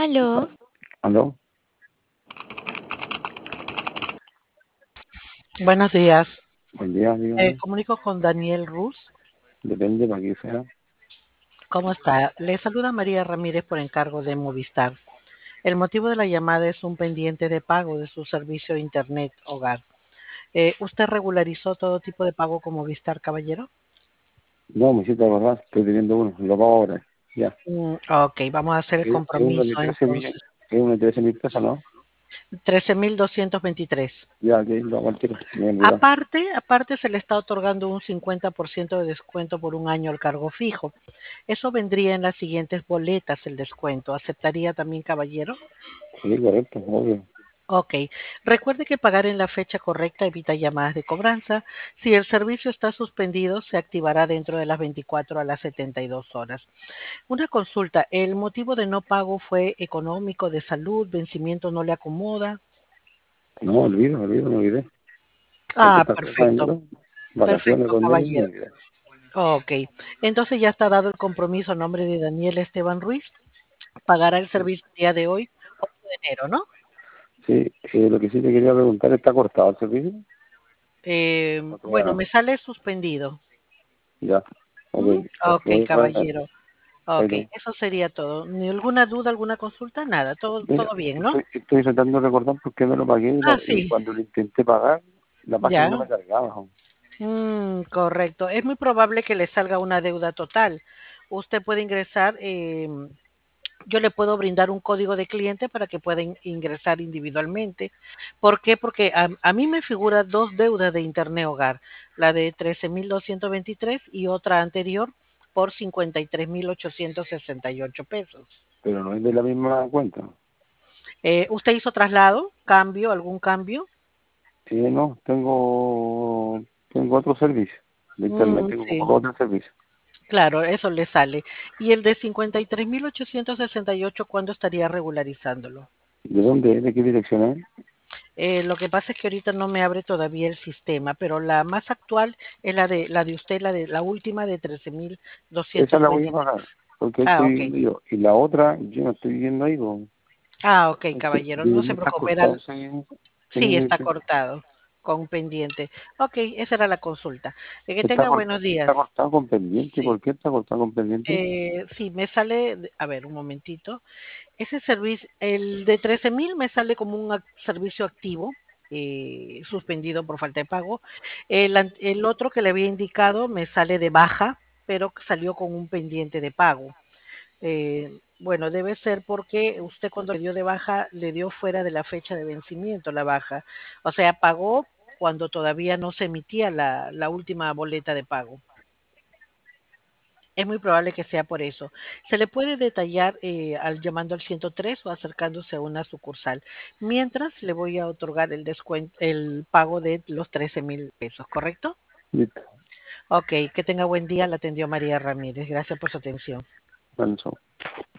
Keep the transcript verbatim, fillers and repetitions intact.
Aló, ¿Aló? Buenos días. Buen día, Me dígame. comunico con Daniel Ruz. Depende para qué sea. ¿Cómo está? Le saluda María Ramírez por encargo de Movistar. El motivo de la llamada es un pendiente de pago de su servicio de Internet hogar. Eh, ¿Usted regularizó todo tipo de pago con Movistar, caballero? No, me hiciste acordar, estoy teniendo uno, lo pago ahora. Ya. Mm, ok, vamos a hacer el Es es uno de compromiso trece millones, entonces. es uno de trece mil pesos, ¿no? trece mil doscientos veintitrés. Ya, que lo hago al tiro, me he olvidado. Aparte, aparte se le está otorgando un cincuenta por ciento de descuento por un año al cargo fijo. Eso vendría en las siguientes boletas el descuento. ¿Aceptaría también, caballero? Sí, correcto, obvio. Ok. Recuerde que pagar en la fecha correcta evita llamadas de cobranza. Si el servicio está suspendido, se activará dentro de las veinticuatro a las setenta y dos horas. Una consulta. ¿El motivo de no pago fue económico, de salud, vencimiento no le acomoda? No, olvido, olvido, me olvidé. Porque Ah, estas cosas en perfecto. enero, vacaciones, Perfecto, dos meses, me caballero. olvidé. Ok. Entonces ya está dado el compromiso a nombre de Daniel Esteban Ruiz. Pagará el Sí, servicio el día de hoy, ocho de enero, ¿no? sí, eh, lo que sí te quería preguntar, ¿está cortado el servicio? Eh, ¿O bueno, todavía me sale suspendido. no? Ya, ok, ¿Mm? lo Ok, voy a pagar. caballero. Ahí Ok, no. eso sería todo. ¿Ni alguna duda, alguna consulta? Nada, todo, Mira, todo bien, ¿no? estoy, estoy tratando de recordar por qué me lo pagué y, Ah, la- y sí, cuando lo intenté pagar, la página no ya. me cargaba. Mm, correcto. Es muy probable que le salga una deuda total. Usted puede ingresar, eh, yo le puedo brindar un código de cliente para que pueda in- ingresar individualmente. ¿Por qué? Porque a, a mí me figura dos deudas de Internet Hogar, la de trece mil doscientos veintitrés y otra anterior por cincuenta y tres mil ochocientos sesenta y ocho pesos. Pero no es de la misma cuenta. Eh, ¿usted hizo traslado, cambio, algún cambio? Sí, no, tengo, tengo otro servicio de internet, Mm, tengo sí, como otro servicio. claro, eso le sale. ¿Y el de cincuenta y tres mil ochocientos sesenta y ocho cuándo estaría regularizándolo? ¿De dónde es? ¿De qué dirección es? Eh, lo que pasa es que ahorita no me abre todavía el sistema, pero la más actual es la de la de usted, la de la última de trece mil Esa doscientos la voy a pagar, veintitrés. porque ahí Ah, estoy ok. viendo yo. Y la otra, yo no estoy viendo ahí, po. Ah, ok, Porque caballero, no se debería estar preocupe. Era, cortado ese, sí, ese- está ese- cortado con pendiente. Ok, esa era la consulta. Eh, Que está, tenga cort- buenos está días. cortado con pendiente. Sí. ¿Por qué está cortado con pendiente? Eh, sí, me sale, a ver, un momentito. Ese servicio, el de trece mil me sale como un ac- servicio activo, eh, suspendido por falta de pago. El, an- el otro que le había indicado me sale de baja, pero que salió con un pendiente de pago. Eh, bueno, debe ser porque usted cuando le dio de baja le dio fuera de la fecha de vencimiento la baja. O sea, pagó cuando todavía no se emitía la, la última boleta de pago. Es muy probable que sea por eso. Se le puede detallar eh, al llamando al ciento tres o acercándose a una sucursal. Mientras le voy a otorgar el descuento, el pago de los trece mil pesos, ¿correcto? Listo. Ok, que tenga buen día. La atendió María Ramírez. Gracias por su atención. Bueno, chao.